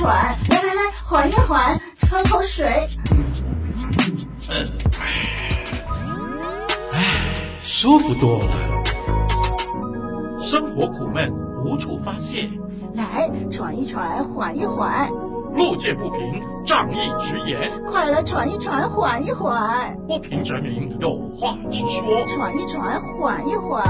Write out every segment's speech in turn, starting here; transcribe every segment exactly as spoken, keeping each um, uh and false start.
喘，来来来，缓一缓，喝口水。 唉，舒服多了。生活苦闷无处发泄， 来喘一喘，缓一缓。 路见不平，仗义直言。 快来喘一喘，缓一缓。 不平则鸣，有话直说。 喘一喘，缓一缓。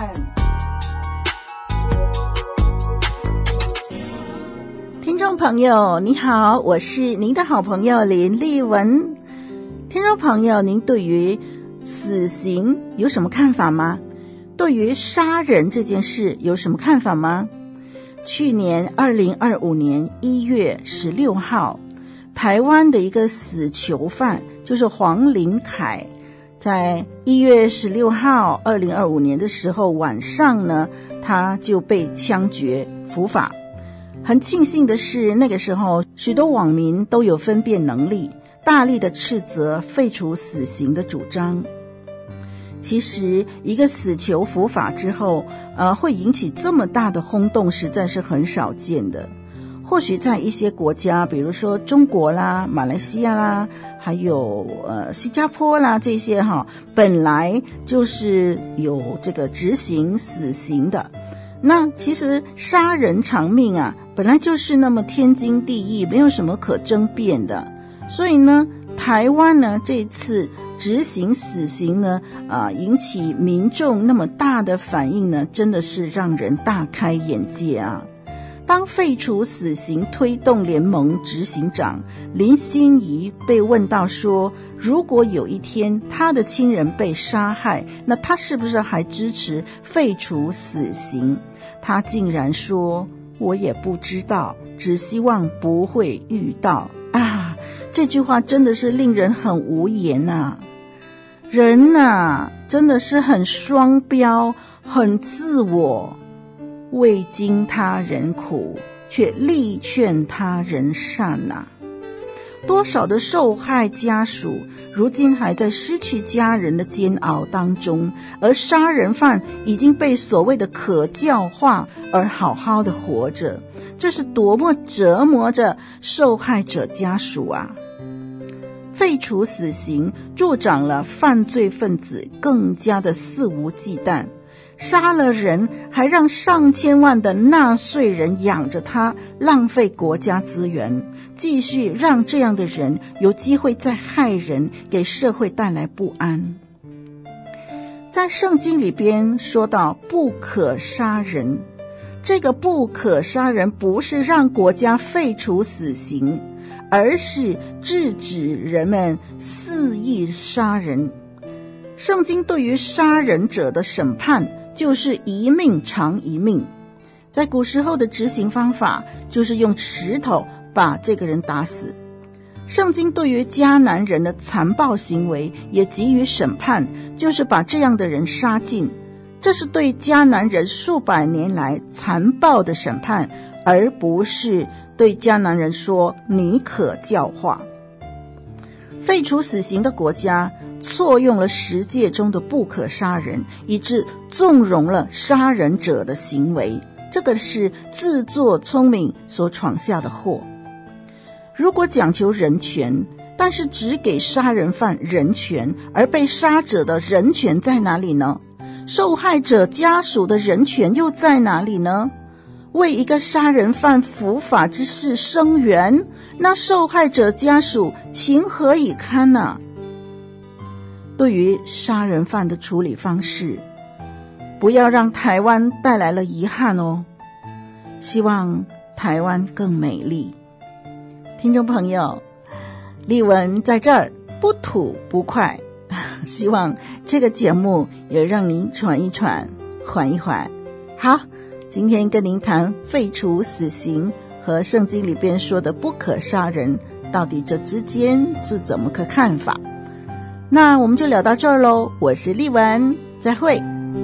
听众朋友你好，我是您的好朋友林丽文。听众朋友，您对于死刑有什么看法吗？对于杀人这件事有什么看法吗？去年二零二五年一月十六号，台湾的一个死囚犯就是黄林凯，在一月十六号二零二五年的时候晚上呢，他就被枪决伏法。很庆幸的是，那个时候许多网民都有分辨能力，大力的斥责废除死刑的主张。其实一个死囚伏法之后呃，会引起这么大的轰动实在是很少见的。或许在一些国家，比如说中国啦、马来西亚啦，还有呃新加坡啦，这些哈本来就是有这个执行死刑的。那其实杀人偿命啊，本来就是那么天经地义，没有什么可争辩的。所以呢，台湾呢这次执行死刑呢，啊，引起民众那么大的反应呢，真的是让人大开眼界啊！当废除死刑推动联盟执行长林欣怡被问到说，如果有一天他的亲人被杀害，那他是不是还支持废除死刑？他竟然说：“我也不知道，只希望不会遇到。”啊，这句话真的是令人很无言啊！人啊，真的是很双标，很自我，未经他人苦，却力劝他人善啊！多少的受害家属如今还在失去家人的煎熬当中，而杀人犯已经被所谓的可教化而好好的活着，这是多么折磨着受害者家属啊！废除死刑助长了犯罪分子更加的肆无忌惮，杀了人还让上千万的纳税人养着他，浪费国家资源，继续让这样的人有机会再害人，给社会带来不安。在圣经里边说到不可杀人，这个不可杀人不是让国家废除死刑，而是制止人们肆意杀人。圣经对于杀人者的审判就是一命偿一命。在古时候的执行方法就是用石头把这个人打死。圣经对于迦南人的残暴行为也给予审判，就是把这样的人杀尽。这是对迦南人数百年来残暴的审判，而不是对迦南人说你可教化。废除死刑的国家错用了十诫中的不可杀人，以致纵容了杀人者的行为，这个是自作聪明所闯下的祸。如果讲求人权，但是只给杀人犯人权，而被杀者的人权在哪里呢？受害者家属的人权又在哪里呢？为一个杀人犯伏法之事声援，那受害者家属情何以堪啊？对于杀人犯的处理方式，不要让台湾带来了遗憾哦。希望台湾更美丽。听众朋友，丽文在这儿不吐不快，希望这个节目也让您喘一喘，缓一缓。好，今天跟您谈废除死刑和圣经里边说的不可杀人，到底这之间是怎么个看法？那我们就聊到这儿咯，我是丽文，再会。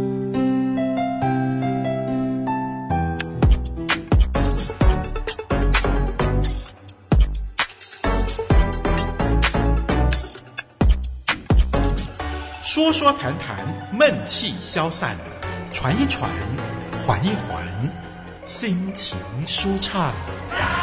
说说谈谈，闷气消散，传一传，缓一缓，心情舒畅。